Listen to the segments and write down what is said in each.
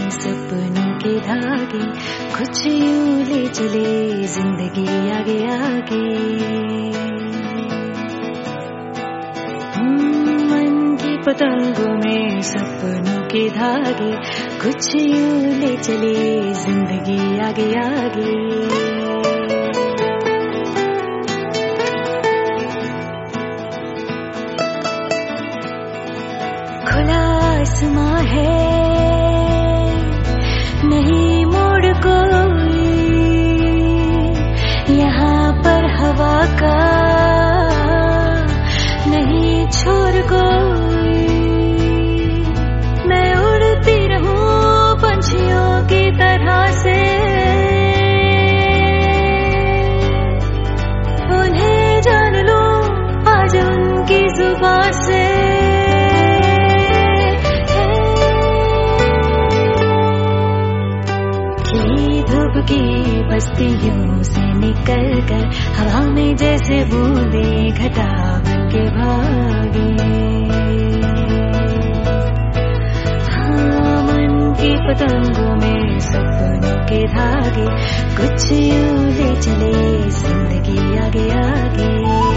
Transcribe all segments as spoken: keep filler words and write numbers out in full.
में सपनों के धागे, कुछ यूं ले चले जिंदगी आगे आगे। मन की पतंगों में सपनों के धागे, कुछ यूं ले चले जिंदगी आगे आगे। खुला आसमां है, नहीं मोड़ कोई, यहाँ पर हवा का नहीं छोर कोई। मैं उड़ती रहूं पंछियों की तरह से, उन्हें जान लूं आज उनकी जुबान से। धूप की बस्तियों से निकल कर हवा में जैसे बूंदे घटा बन के भागे। हाँ, मन की पतंगों में सपनों के धागे, कुछ यूं ले चले जिंदगी आगे आगे।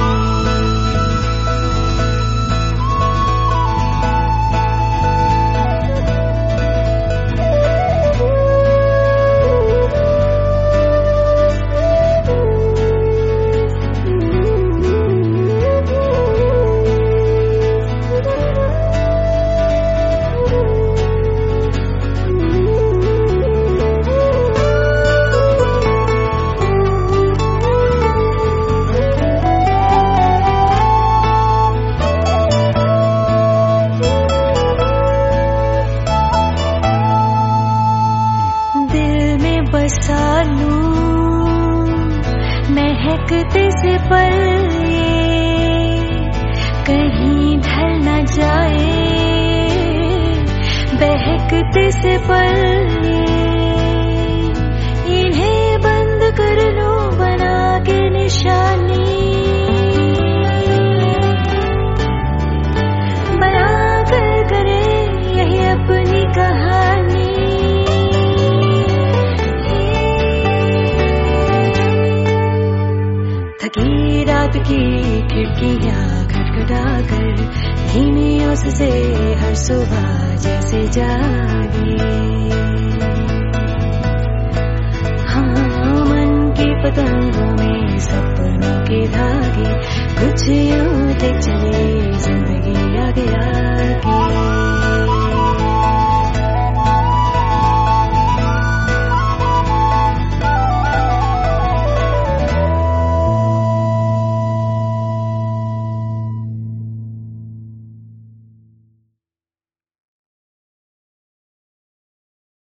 बसा लूं महकते से पल ये, कहीं ढल न जाए बहकते से पल ये। इन्हें बंद कर लूं बना के निशानी, बना कर करे यही अपनी कहानी। थकी रात की खिड़कियां खटखटा कर धीमी ओस से हर सुबह जैसे जागी। हाँ, मन की पतंगों में सपनों के धागे, कुछ यूं ले चले जिंदगी